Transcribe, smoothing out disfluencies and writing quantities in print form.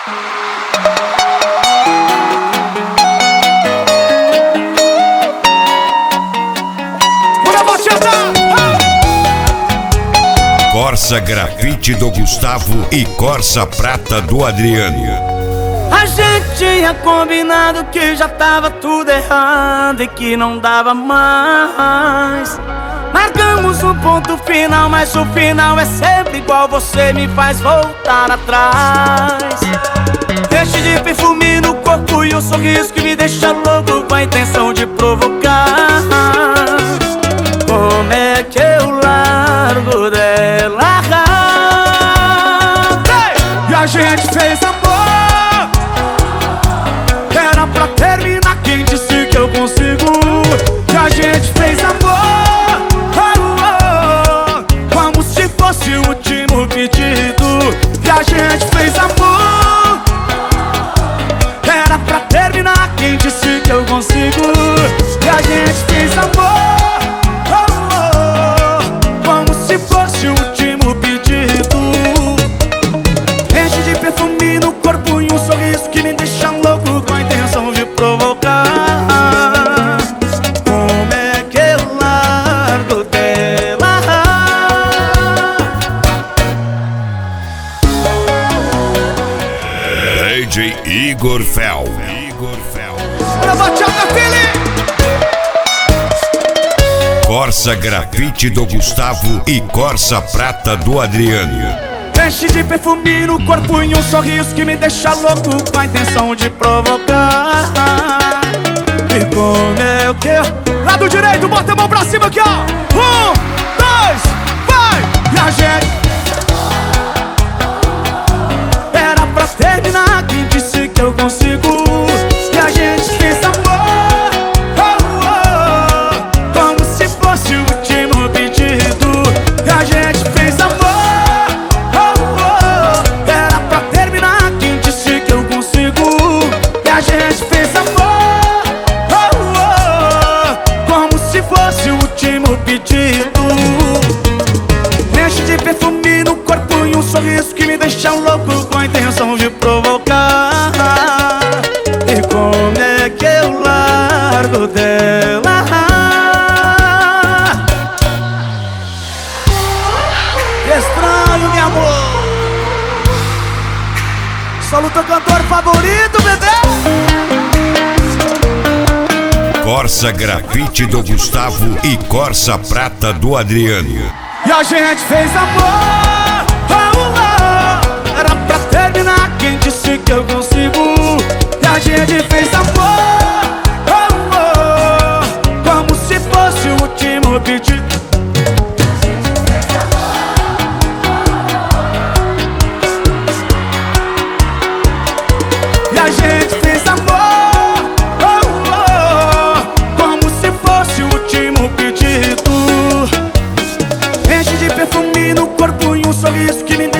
Corsa Grafite do Gustavo e Corsa Prata do Adriano. A gente tinha combinado que já tava tudo errado e que não dava mais. Marcamos um ponto final, mas o final é sempre igual. Você me faz voltar atrás. Enche de perfume no corpo e um sorriso que me deixa louco com a intenção de provocar. Como é que eu largo dela? E a gente fez amor, era pra terminar, quem disse que eu consigo? E a gente fez amor, como se fosse o último pedido. E a gente fez amor, era pra terminar, quem disse que eu consigo? E a gente fez amor, como se fosse o último pedido. Enche de perfume no corpo e um sorriso que me deixa louco com a intenção de provocar. Como é que eu largo dela? DJ Igor Fel. Corsa Grafite do Gustavo e Corsa Prata do Adriano. Enche de perfume no corpo e um sorriso que me deixa louco com a intenção de provocar. E como é que eu... Lado direito, bota a mão pra cima aqui, ó. 1, 2, vai! E a gente... Era pra terminar, quem disse que eu consigo? E a gente fez amor, como se fosse o último pedido. E a gente fez amor, era pra terminar, quem disse que eu consigo? E a gente fez amor, como se fosse o último pedido. Enche de perfume no corpo e um sorriso que me deixa louco com a intenção de provocar. E como é que eu largo dela? Estranho, meu amor. Solo teu cantor favorito, bebê. Corsa Grafite do Gustavo e Corsa Prata do Adriano. E a gente fez amor, era pra terminar, quem disse que eu consigo? E a gente fez amor, como se fosse o último pedido. E a gente fez amor, como se fosse o último pedido. Enche de perfume no corpo e um sorriso que me